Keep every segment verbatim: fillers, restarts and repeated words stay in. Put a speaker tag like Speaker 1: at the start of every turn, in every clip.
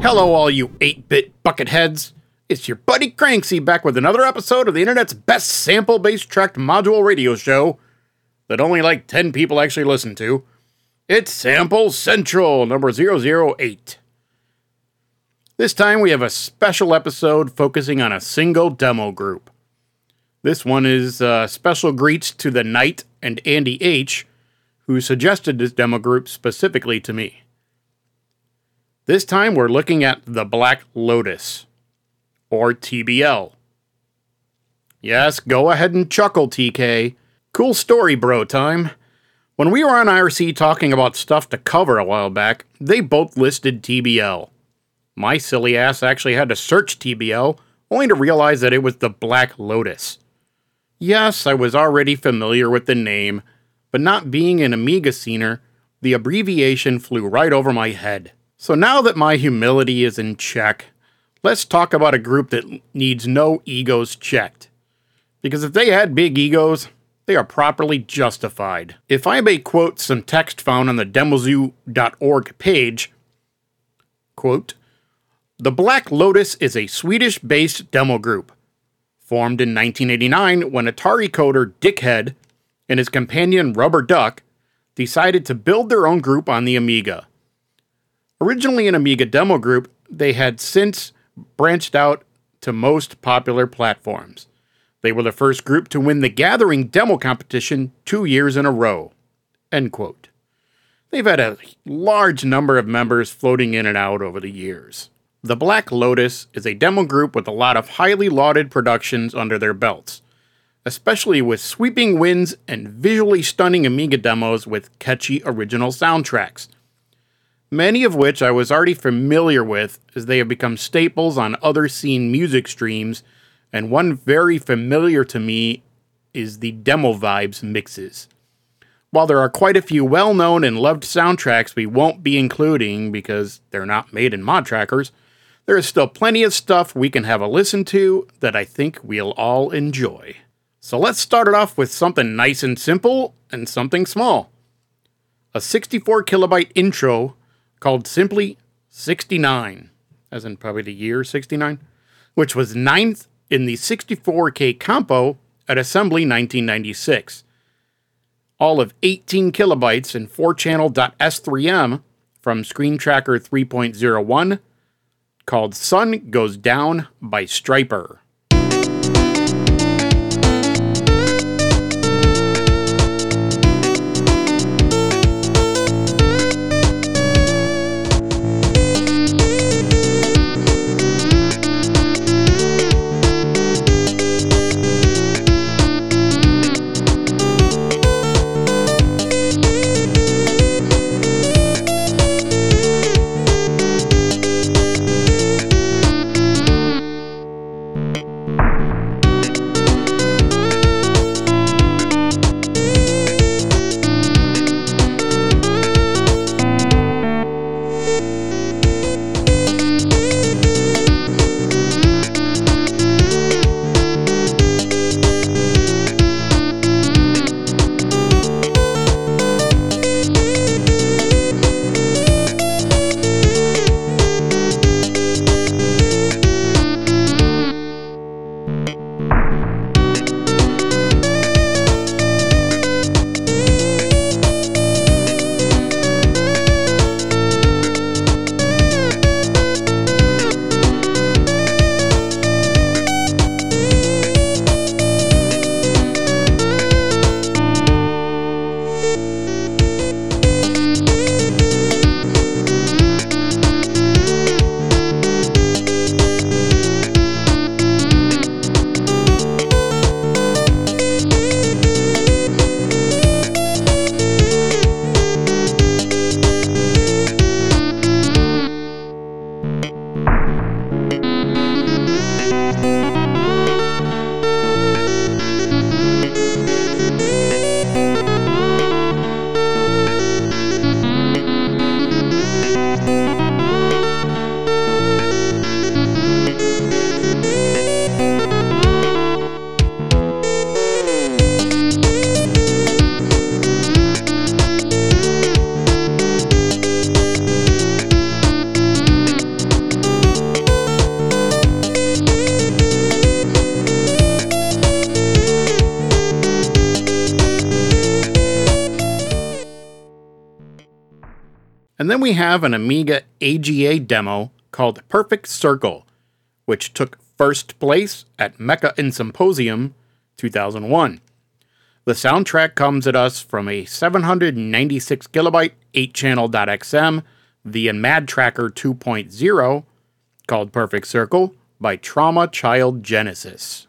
Speaker 1: Hello, all you eight-bit bucketheads. It's your buddy Cranksy back with another episode of the internet's best sample-based tracked module radio show that only like ten people actually listen to. It's Sample Central, number zero zero eight. This time we have a special episode focusing on a single demo group. This one is uh, special greets to the Knight and Andy H., who suggested this demo group specifically to me. This time we're looking at the Black Lotus, or T B L. Yes, go ahead and chuckle, T K. Cool story, bro time. When we were on I R C talking about stuff to cover a while back, they both listed T B L. My silly ass actually had to search T B L, only to realize that it was the Black Lotus. Yes, I was already familiar with the name, but not being an Amiga scener, the abbreviation flew right over my head. So now that my humility is in check, let's talk about a group that needs no egos checked. Because if they had big egos, they are properly justified. If I may quote some text found on the demozoo dot org page, quote, "The Black Lotus is a Swedish-based demo group, formed in nineteen eighty-nine when Atari coder Dickhead and his companion Rubber Duck decided to build their own group on the Amiga. Originally an Amiga demo group, they had since branched out to most popular platforms. They were the first group to win the Gathering demo competition two years in a row." End quote. They've had a large number of members floating in and out over the years. The Black Lotus is a demo group with a lot of highly lauded productions under their belts, especially with sweeping wins and visually stunning Amiga demos with catchy original soundtracks, many of which I was already familiar with as they have become staples on other scene music streams, and one very familiar to me is the Demo Vibes mixes. While there are quite a few well-known and loved soundtracks we won't be including because they're not made in mod trackers, there is still plenty of stuff we can have a listen to that I think we'll all enjoy. So let's start it off with something nice and simple and something small. A sixty-four kilobyte intro called simply sixty-nine, as in probably the year sixty-nine, which was ninth in the sixty-four K compo at Assembly nineteen ninety-six. All of eighteen kilobytes in four channel S three M from Screen Tracker three point oh one, called Sun Goes Down by Stryper. And then we have an Amiga A G A demo called Perfect Circle, which took first place at Mecha and Symposium two thousand one. The soundtrack comes at us from a seven hundred ninety-six kilobyte eight channel .xm via Mad Tracker two point oh called Perfect Circle by Trauma Child Genesis.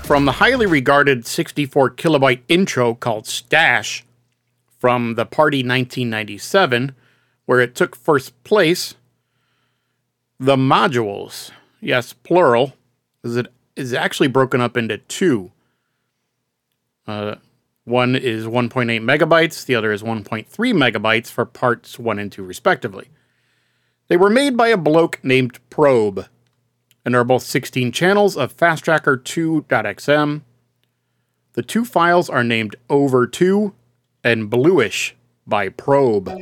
Speaker 1: from the highly regarded sixty-four kilobyte intro called Stash from the Party nineteen ninety-seven, where it took first place, the modules, yes, plural, is it is actually broken up into two. Uh, one is one point eight megabytes, the other is one point three megabytes for parts one and two respectively. They were made by a bloke named Probe, and are both sixteen channels of Fast Tracker two dot x m. The two files are named Over two and Bluish by Probe.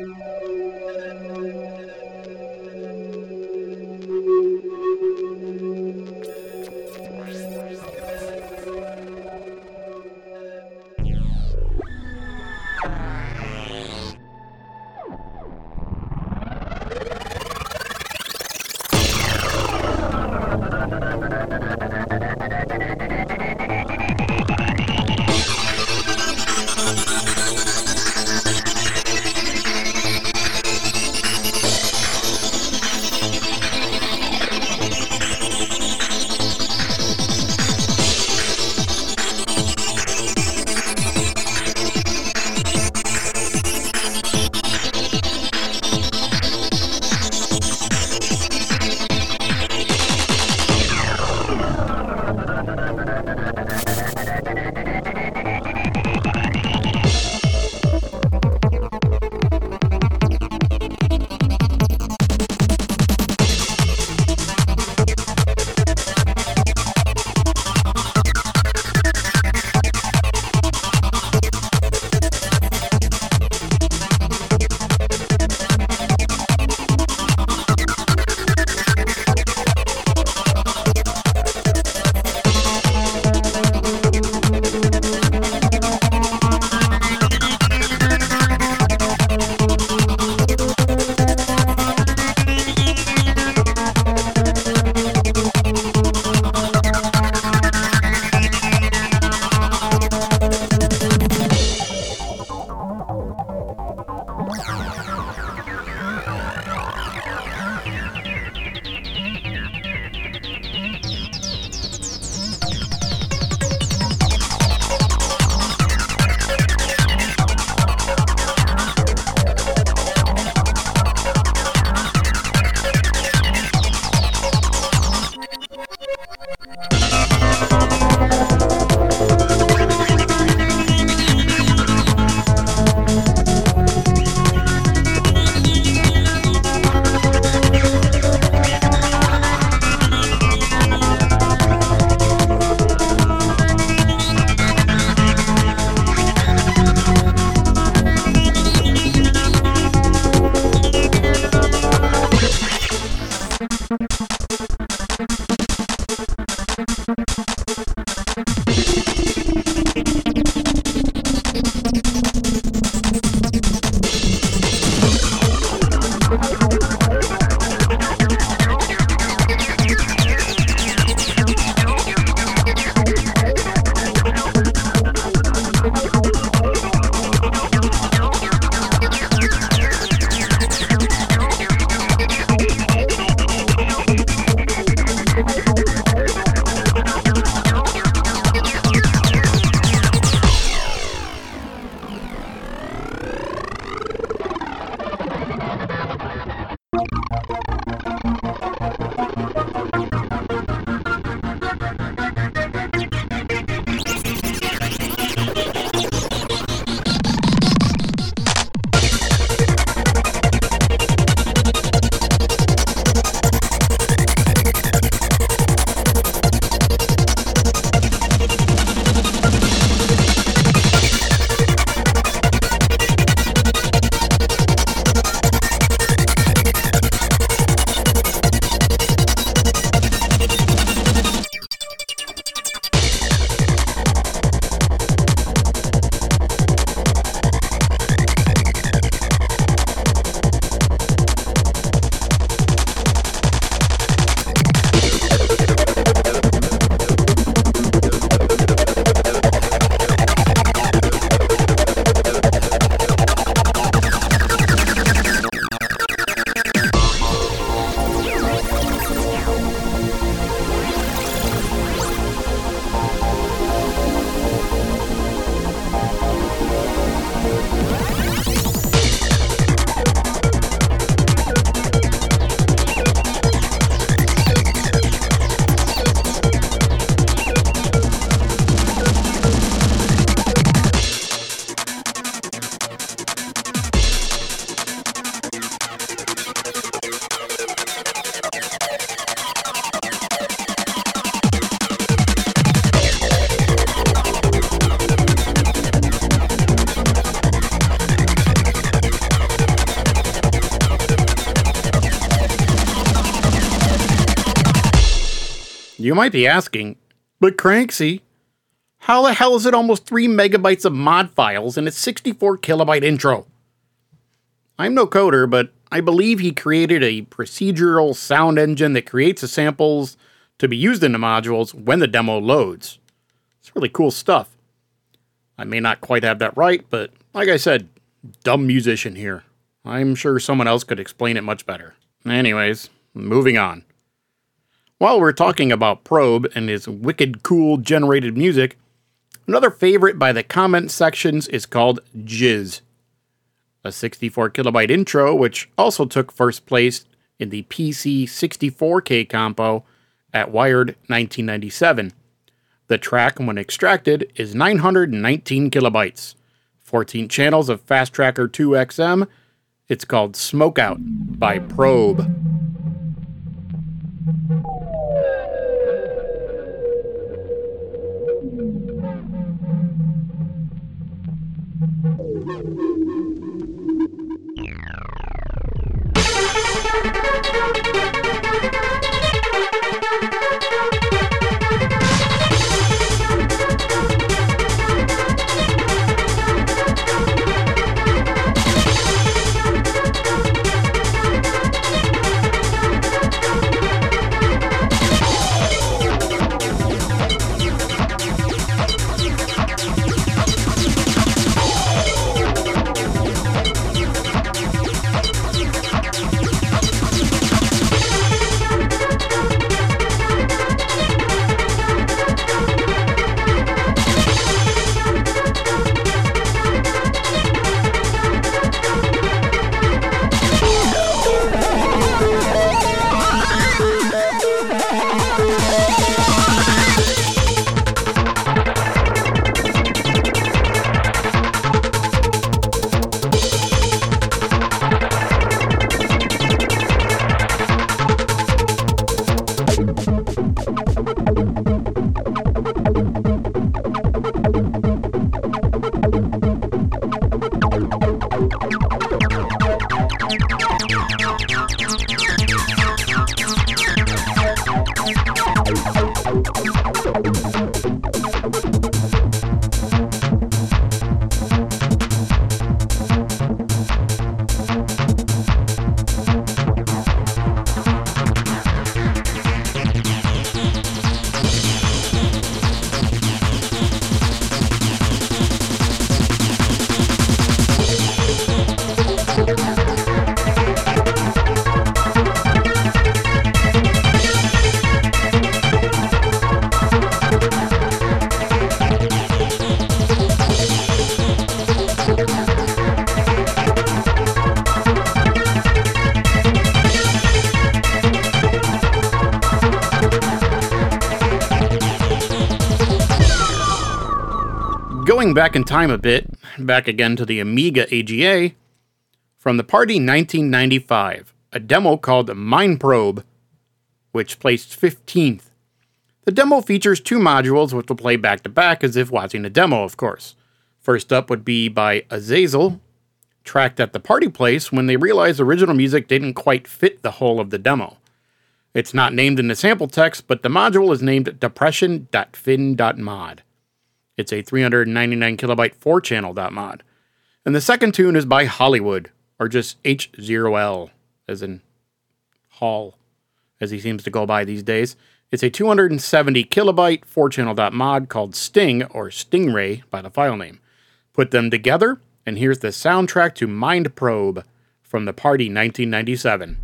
Speaker 1: You might be asking, but Cranksy, how the hell is it almost three megabytes of mod files in a sixty-four kilobyte intro? I'm no coder, but I believe he created a procedural sound engine that creates the samples to be used in the modules when the demo loads. It's really cool stuff. I may not quite have that right, but like I said, dumb musician here. I'm sure someone else could explain it much better. Anyways, moving on. While we're talking about Probe and his wicked cool generated music, another favorite by the comment sections is called Jizz, a sixty-four kilobyte intro which also took first place in the P C sixty-four K compo at Wired nineteen ninety-seven. The track, when extracted, is nine hundred nineteen kilobytes, fourteen channels of Fast Tracker two X M. It's called Smokeout by Probe. Going back in time a bit, back again to the Amiga A G A, from the Party nineteen ninety-five, a demo called Mind Probe, which placed fifteenth. The demo features two modules which will play back to back as if watching a demo, of course. First up would be by Azazel, tracked at the party place when they realized original music didn't quite fit the whole of the demo. It's not named in the sample text, but the module is named depression dot fin dot mod. It's a three hundred ninety-nine kilobyte four channel .mod. And the second tune is by Hollywood, or just H zero L, as in Hall, as he seems to go by these days. It's a two hundred seventy kilobyte four channel .mod called Sting, or Stingray, by the file name. Put them together, and here's the soundtrack to Mind Probe from the Party nineteen ninety-seven.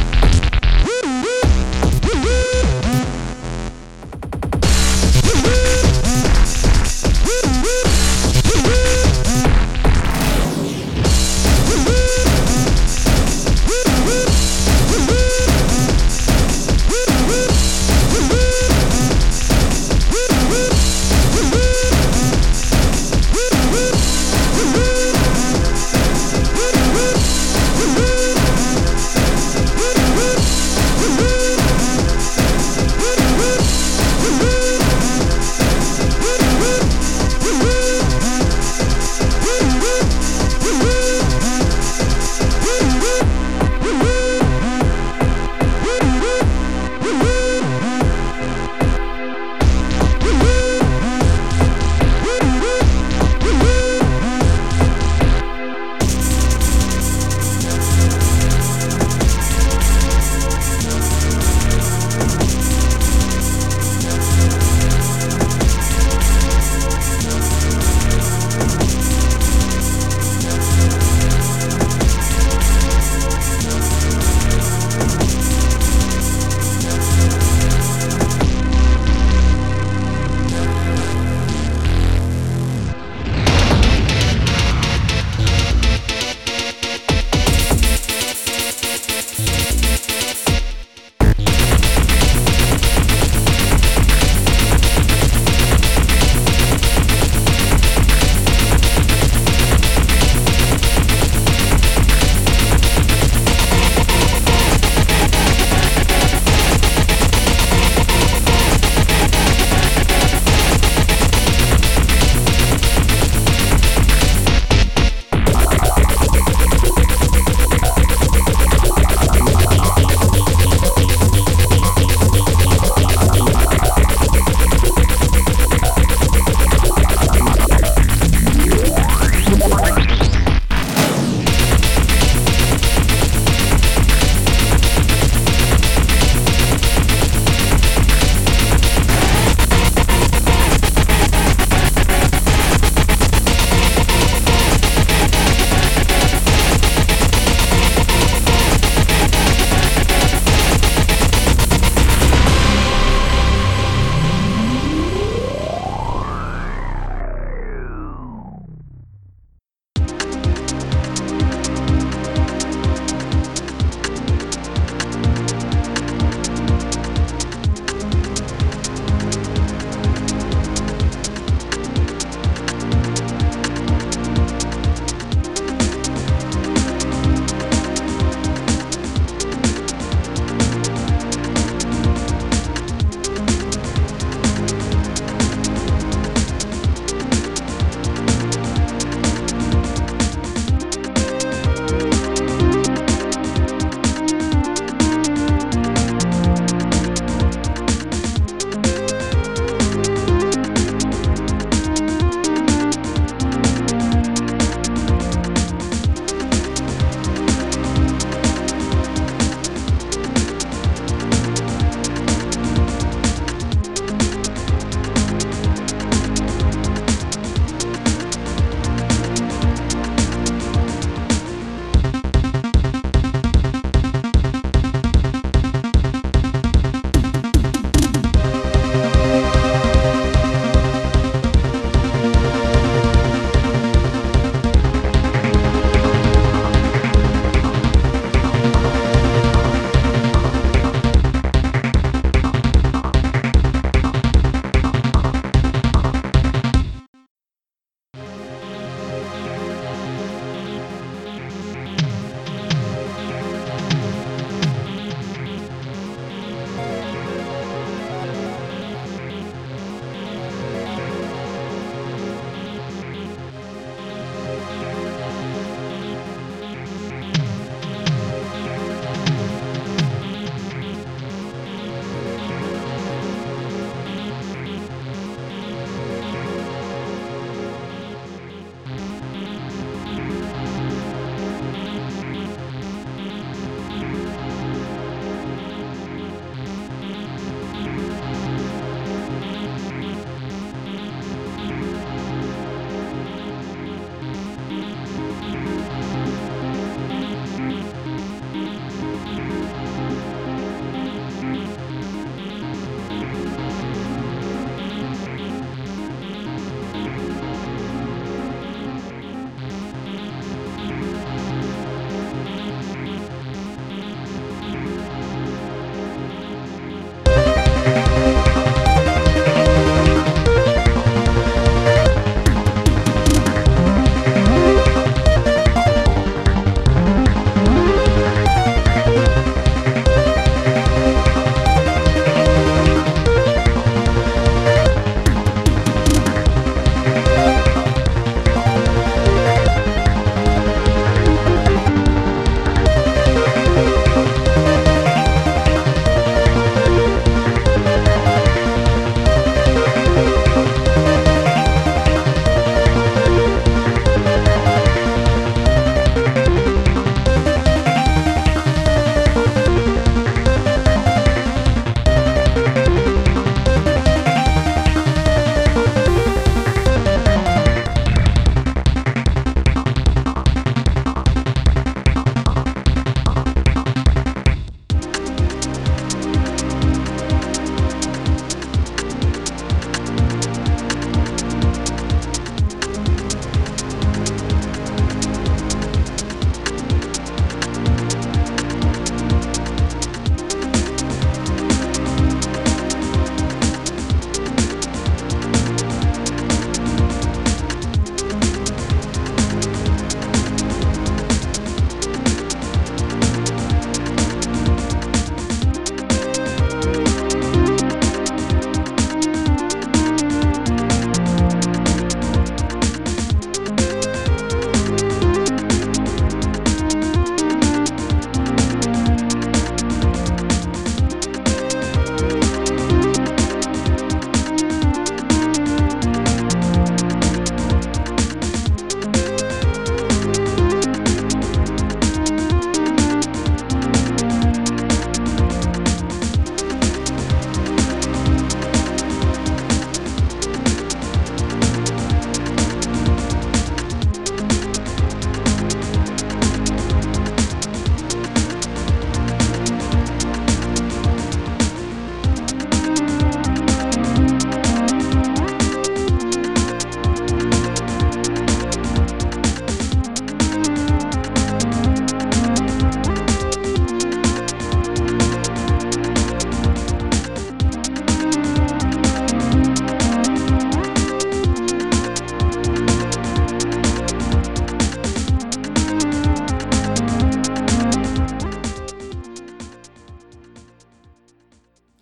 Speaker 2: Woo!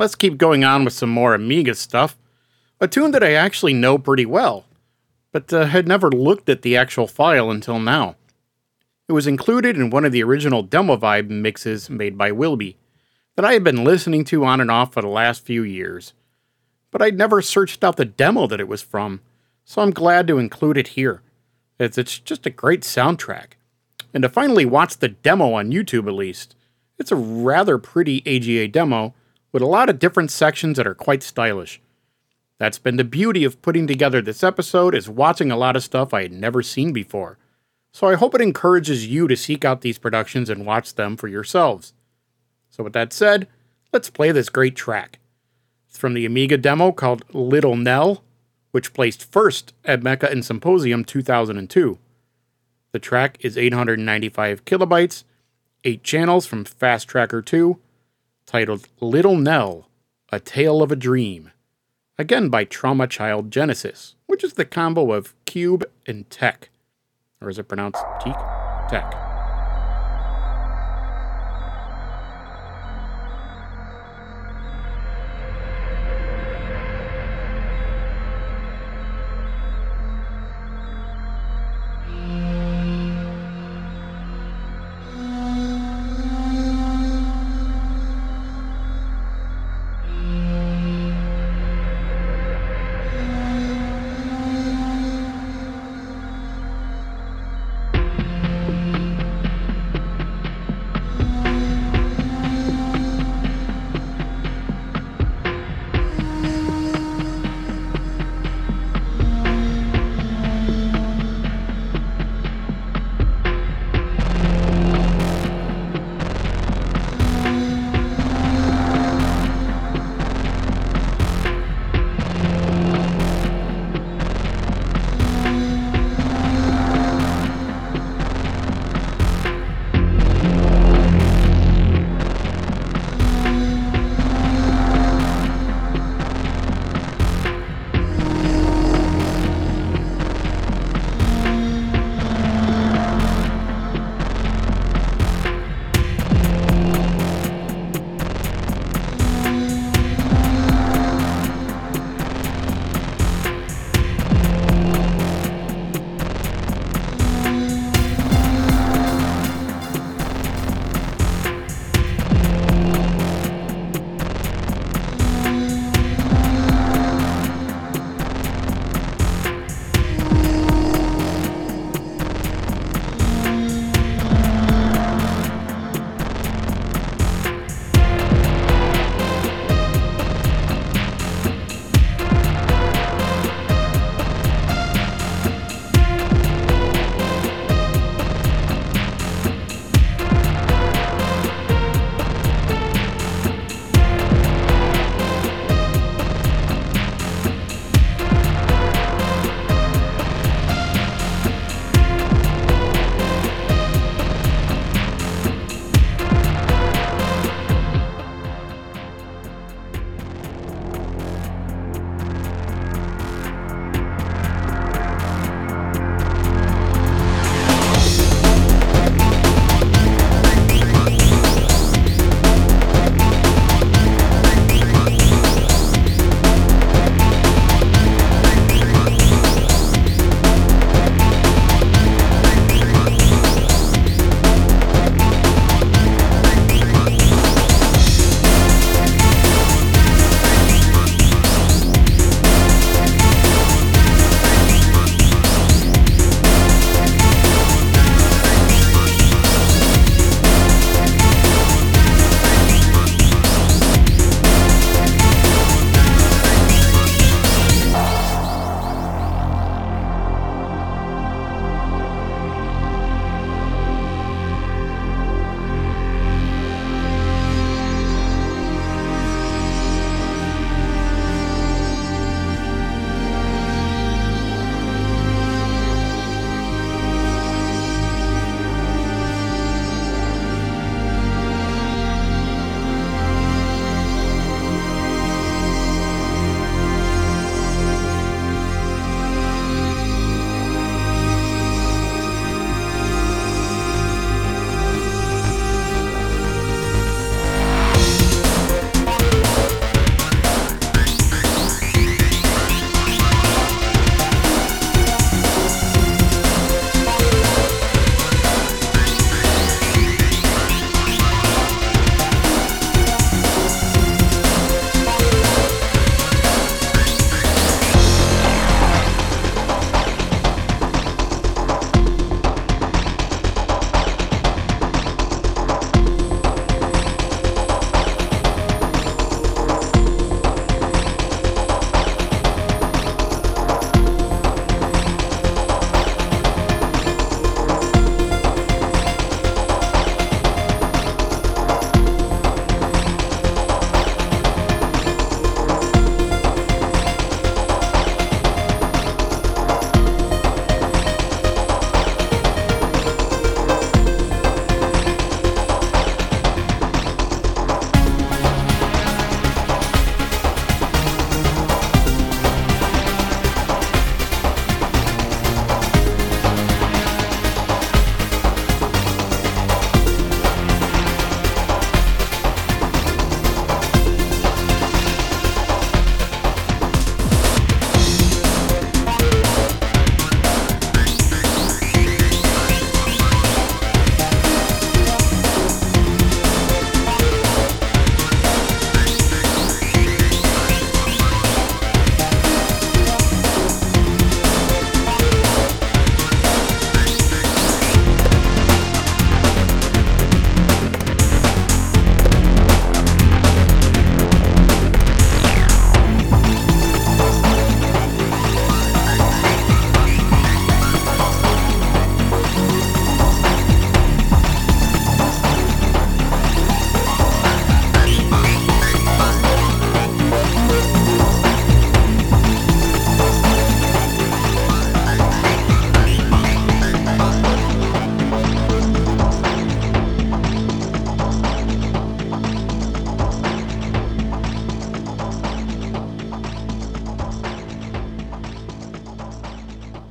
Speaker 1: let's keep going on with some more Amiga stuff. A tune that I actually know pretty well, but uh, had never looked at the actual file until now. It was included in one of the original Demo Vibe mixes made by Wilby that I had been listening to on and off for the last few years. But I'd never searched out the demo that it was from, so I'm glad to include it here, as it's just a great soundtrack. And to finally watch the demo on YouTube at least, it's a rather pretty A G A demo with a lot of different sections that are quite stylish. That's been the beauty of putting together this episode, is watching a lot of stuff I had never seen before. So I hope it encourages you to seek out these productions and watch them for yourselves. So with that said, let's play this great track. It's from the Amiga demo called Little Nell, which placed first at Mecca and Symposium two thousand two. The track is eight hundred ninety-five kilobytes, eight channels from Fast Tracker two, titled Little Nell, A Tale of a Dream. Again by Trauma Child Genesis, which is the combo of Cube and Tech. Or is it pronounced Teak? Tech.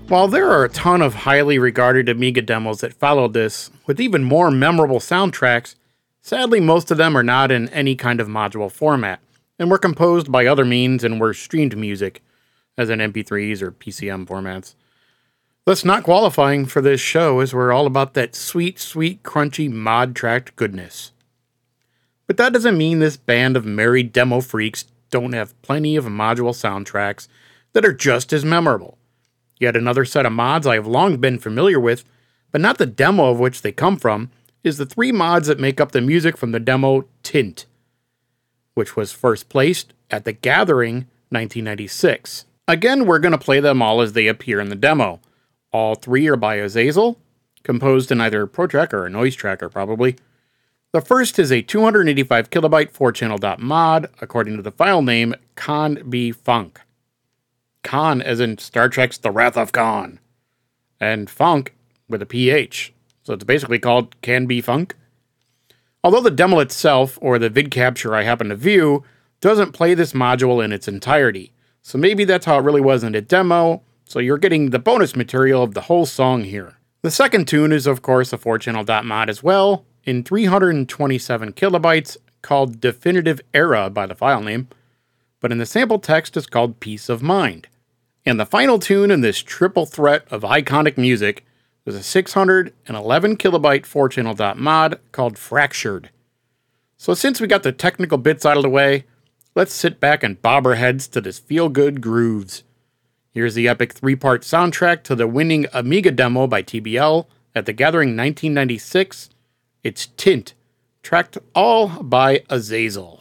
Speaker 1: While there are a ton of highly regarded Amiga demos that followed this, with even more memorable soundtracks, sadly most of them are not in any kind of module format, and were composed by other means and were streamed music, as in M P threes or P C M formats. Thus not qualifying for this show, as we're all about that sweet, sweet, crunchy mod-tracked goodness. But that doesn't mean this band of merry demo freaks don't have plenty of module soundtracks that are just as memorable. Yet another set of mods I have long been familiar with, but not the demo of which they come from, is the three mods that make up the music from the demo Tint, which was first placed at The Gathering nineteen ninety-six. Again, we're going to play them all as they appear in the demo. All three are by Azazel, composed in either Pro Tracker or Noise Tracker probably. The first is a two hundred eighty-five kilobyte four channel dot mod, according to the file name Khan B Funk. Khan as in Star Trek's The Wrath of Khan, and Funk with a P H, so it's basically called Can Be Funk. Although the demo itself, or the vid capture I happen to view, doesn't play this module in its entirety, so maybe that's how it really was in the demo, so you're getting the bonus material of the whole song here. The second tune is of course a four channel dot mod as well, in three hundred twenty-seven kilobytes, called Definitive Era by the file name, but in the sample text it's called Peace of Mind. And the final tune in this triple threat of iconic music is a six hundred eleven kilobyte four channel dot mod called Fractured. So since we got the technical bits out of the way, let's sit back and bob our heads to this feel-good grooves. Here's the epic three-part soundtrack to the winning Amiga demo by T B L at The Gathering nineteen ninety-six. It's Tint, tracked all by Azazel.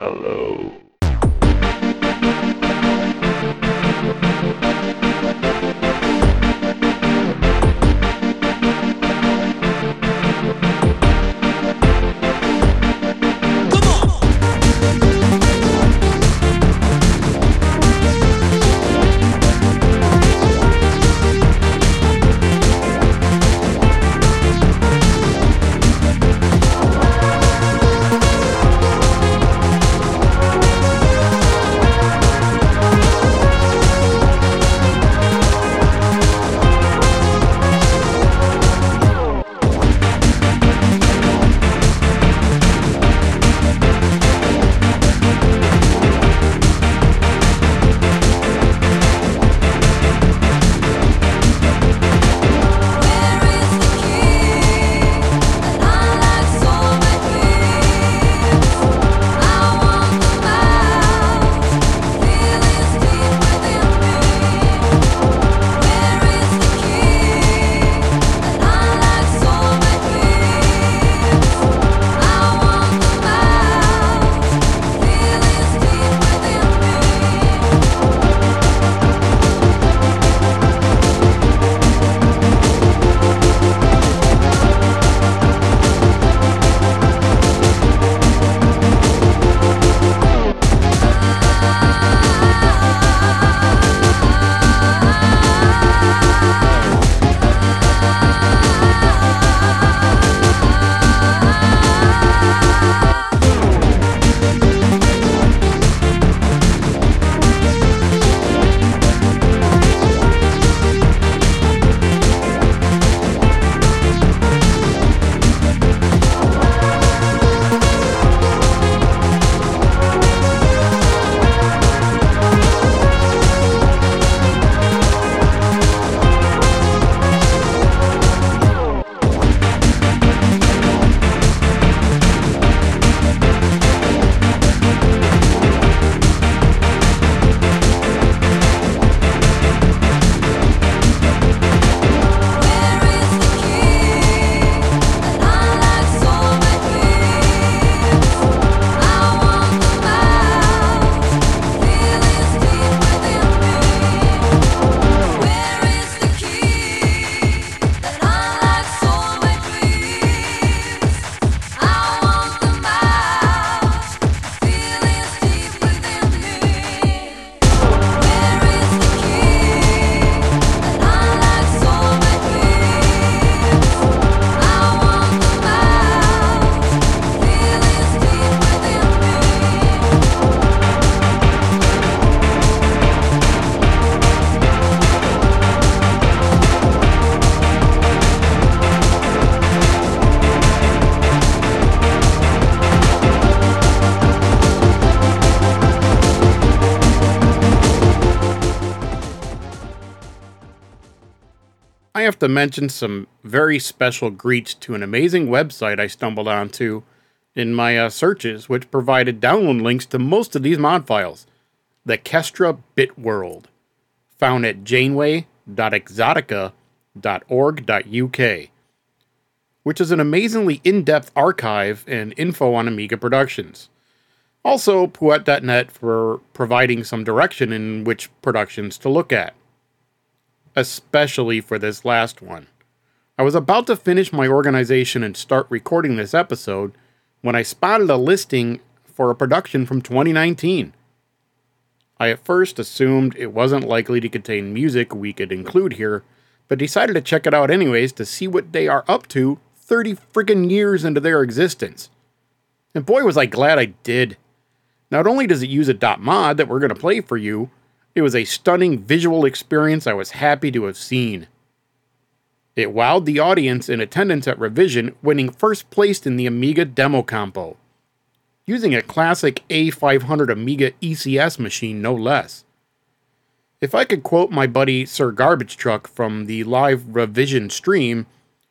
Speaker 2: Hello.
Speaker 1: I have to mention some very special greets to an amazing website I stumbled onto in my uh, searches, which provided download links to most of these mod files. The Kestra Bit World, found at janeway dot exotica dot org dot U K, which is an amazingly in-depth archive and info on Amiga productions. Also, Puet dot net for providing some direction in which productions to look at, especially for this last one. I was about to finish my organization and start recording this episode when I spotted a listing for a production from twenty nineteen. I at first assumed it wasn't likely to contain music we could include here, but decided to check it out anyways to see what they are up to thirty friggin' years into their existence. And boy was I glad I did. Not only does it use a .mod that we're going to play for you, it was a stunning visual experience I was happy to have seen. It wowed the audience in attendance at Revision, winning first place in the Amiga Demo Compo, using a classic A five hundred Amiga E C S machine no less. If I could quote my buddy Sir Garbage Truck from the live Revision stream,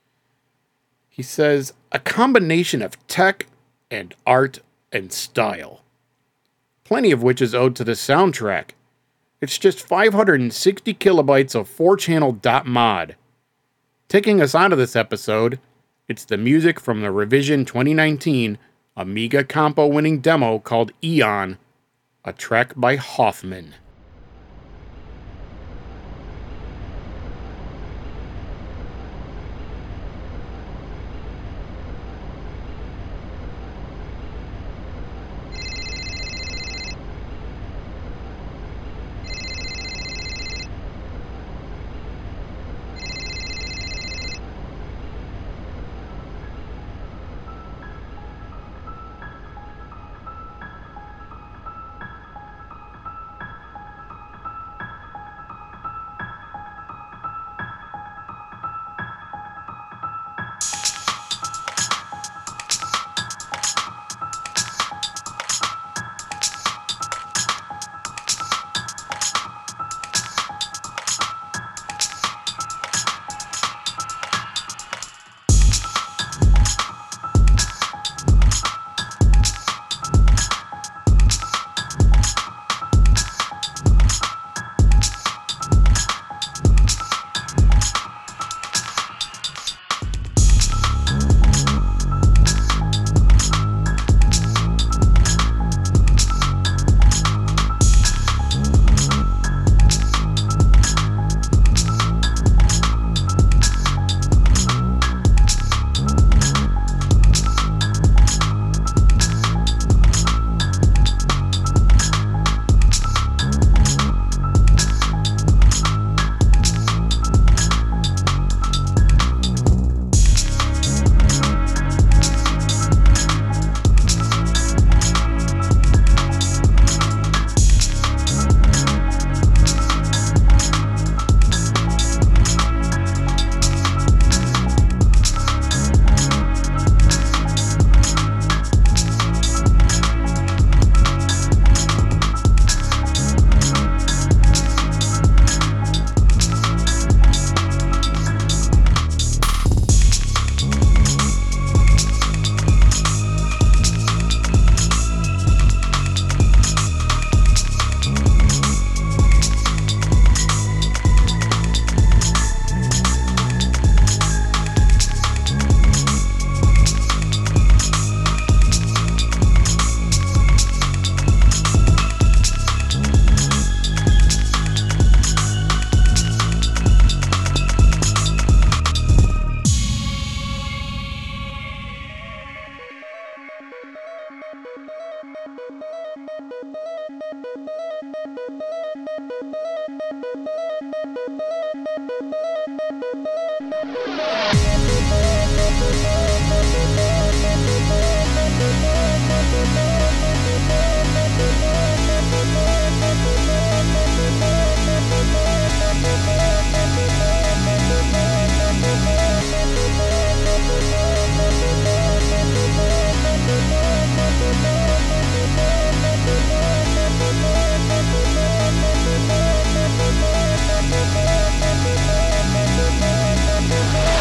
Speaker 1: he says, "A combination of tech and art and style. Plenty of which is owed to the soundtrack. It's just five hundred sixty kilobytes of four channel .mod. Taking us out of this episode, it's the music from the Revision twenty nineteen Amiga Compo winning demo called Eon, a track by Hoffman.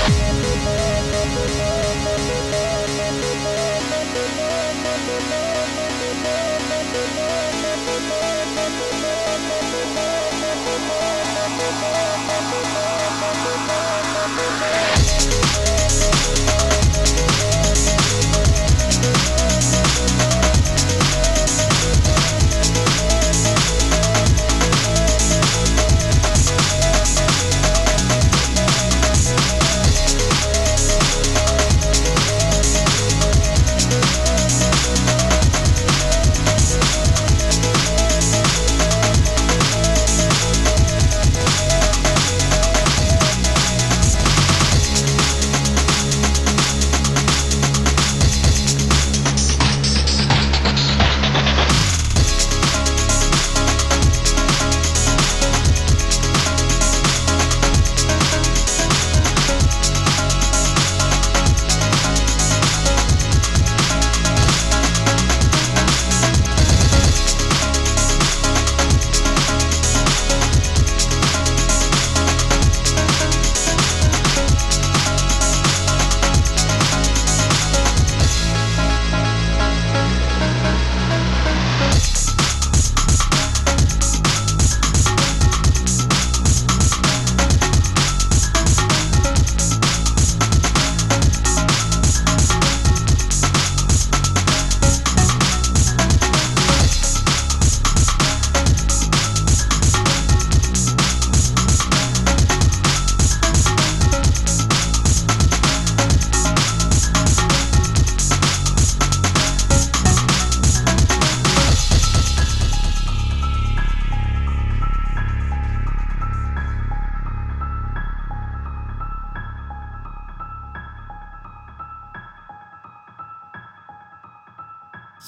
Speaker 2: Thank you.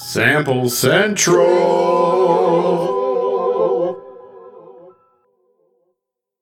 Speaker 1: Sample Central.